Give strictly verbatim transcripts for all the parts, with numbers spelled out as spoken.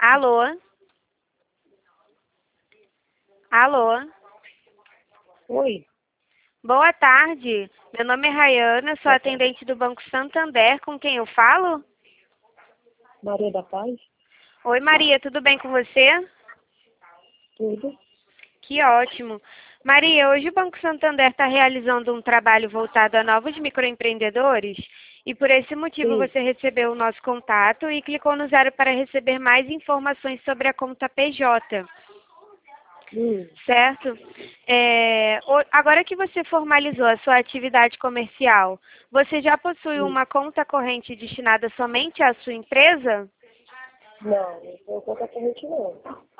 Alô? Alô? Oi, Boa tarde. Meu nome é Rayana, sou boa tarde. atendente do Banco Santander. Com quem eu falo? Maria da Paz, Oi, Maria, tudo bem com você? tudo? Que ótimo. Maria, hoje o Banco Santander está realizando um trabalho voltado a novos microempreendedores e por esse motivo Sim, você recebeu o nosso contato e clicou no zero para receber mais informações sobre a conta P J. hum, Certo? É, o- agora que você formalizou a sua atividade comercial, você já possui hum. uma conta corrente destinada somente à sua empresa? Não, não tenho conta corrente não.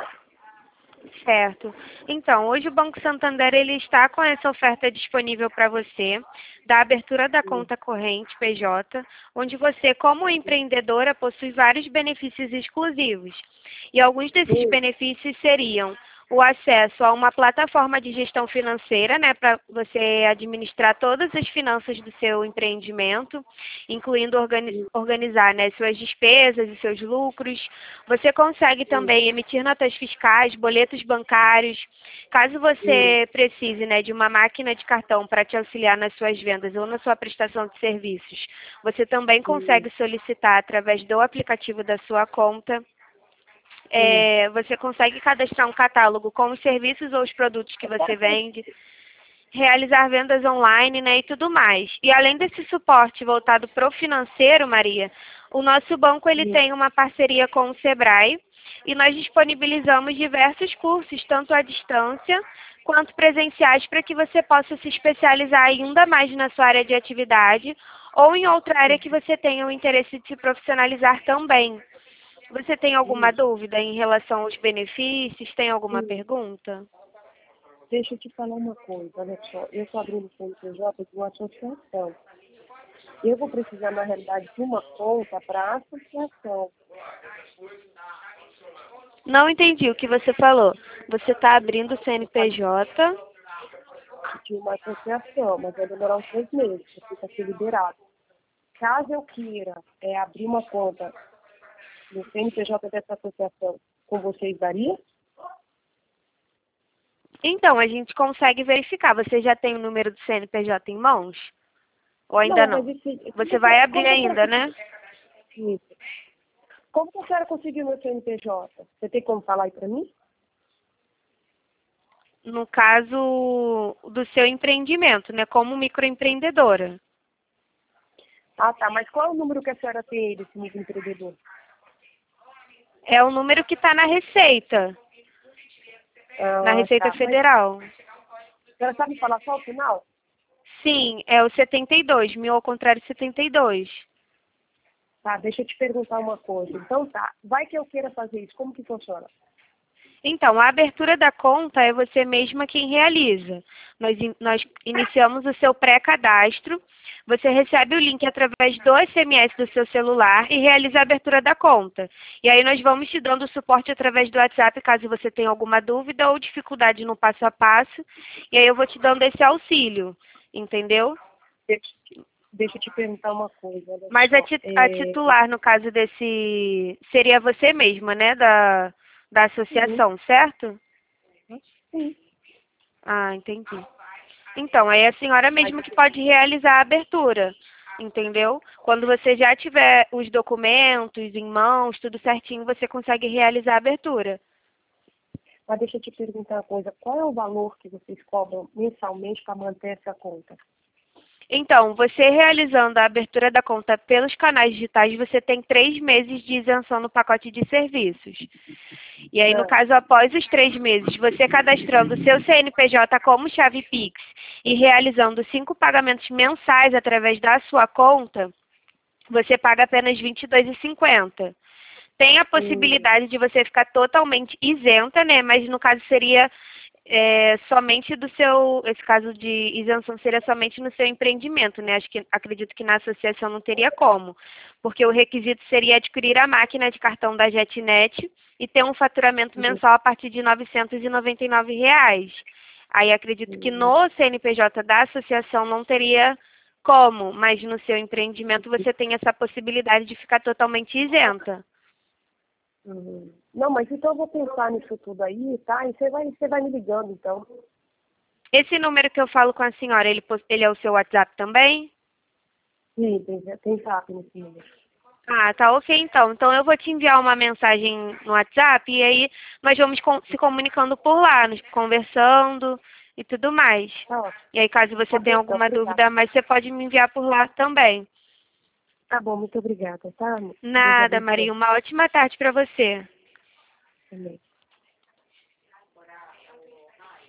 Certo. Então, hoje o Banco Santander ele está com essa oferta disponível para você, da abertura da Hum, conta corrente P J, onde você, como empreendedora, possui vários benefícios exclusivos. E alguns desses hum, benefícios seriam o acesso a uma plataforma de gestão financeira, né, para você administrar todas as finanças do seu empreendimento, incluindo organi- hum, organizar, né, suas despesas e seus lucros. Você consegue hum, também emitir notas fiscais, boletos bancários. Caso hum, você precise, né, de uma máquina de cartão para te auxiliar nas suas vendas ou na sua prestação de serviços, você também hum, consegue solicitar através do aplicativo da sua conta. hum. É, você consegue cadastrar um catálogo com os serviços ou os produtos que você vende, realizar vendas online, né, e tudo mais. E além desse suporte voltado para o financeiro, Maria, o nosso banco ele Hum. tem uma parceria com o Sebrae e nós disponibilizamos diversos cursos, tanto à distância quanto presenciais, para que você possa se especializar ainda mais na sua área de atividade ou em outra área que você tenha o interesse de se profissionalizar também. Você tem alguma hum. dúvida em relação aos benefícios? Tem alguma Hum. pergunta? Deixa eu te falar uma coisa, olha só, eu estou abrindo o C N P J de uma associação. Eu vou precisar, na realidade, de uma conta para a associação, Não entendi o que você falou. Você está abrindo o C N P J? de uma associação, mas vai demorar uns três meses, porque está ser liberado. Caso eu queira é, abrir uma conta no C N P J dessa associação, com vocês daria? Então, a gente consegue verificar. Você já tem o número do C N P J em mãos? Ou ainda Não, mas não? esse, Você como, vai que, abrir como que eu quero ainda, né? conseguir isso? Como que eu quero conseguir o meu C N P J? Você tem como falar aí para mim? No caso do seu empreendimento, né? Como microempreendedora. Ah, tá, mas qual é o número que a senhora tem aí desse microempreendedor? É o número que está na Receita, na Ah, Receita tá, mas Federal. a senhora sabe falar só o final? Sim, é o setenta e dois, mil ao contrário setenta e dois. Tá, deixa eu te perguntar uma coisa. Então tá, vai que eu queira fazer isso, como que funciona? Então, a abertura da conta é você mesma quem realiza. Nós, in- nós iniciamos o seu pré-cadastro, você recebe o link através do S M S do seu celular e realiza a abertura da conta. E aí nós vamos te dando suporte através do WhatsApp, caso você tenha alguma dúvida ou dificuldade no passo a passo. E aí eu vou te dando esse auxílio, entendeu? Deixa, deixa eu te perguntar uma coisa, olha Mas a, só. ti- a É, titular, no caso desse, seria você mesma, né, da, da sim, associação, certo? sim. Ah, entendi. Então, aí é a senhora Mas mesmo que pode realizar a abertura, entendeu? Quando você já tiver os documentos em mãos, tudo certinho, você consegue realizar a abertura. Mas deixa eu te perguntar uma coisa, qual é o valor que vocês cobram mensalmente para manter essa conta? Então, você realizando a abertura da conta pelos canais digitais, você tem três meses de isenção no pacote de serviços. E aí, no Ah, caso, após os três meses, você cadastrando o seu C N P J como chave Pix e realizando cinco pagamentos mensais através da sua conta, você paga apenas vinte e dois reais e cinquenta centavos. Tem a hum, possibilidade de você ficar totalmente isenta, né? Mas no caso seria é, somente do seu, esse caso de isenção seria somente no seu empreendimento, né? Acho que acredito que na associação não teria como, porque o requisito seria adquirir a máquina de cartão da JetNet e ter um faturamento hum, mensal a partir de novecentos e noventa e nove reais. Aí acredito que hum, no C N P J da associação não teria como, mas no seu empreendimento você tem essa possibilidade de ficar totalmente isenta. hum. Não, mas então eu vou pensar nisso tudo aí, tá? E você vai, você vai me ligando, então. Esse número que eu falo com a senhora, ele, pos- ele é o seu WhatsApp também? Sim, tem, tem sapo nesse número. Ah, tá ok então. Então eu vou te enviar uma mensagem no WhatsApp e aí nós vamos com- se comunicando por lá, nos conversando e tudo mais. Tá ótimo. E aí caso você Tá bom, tenha então, alguma obrigada. dúvida, mas você pode me enviar por lá também. Tá bom, muito obrigada, tá? Deus Nada, abençoe Maria. Uma ótima tarde para você. também.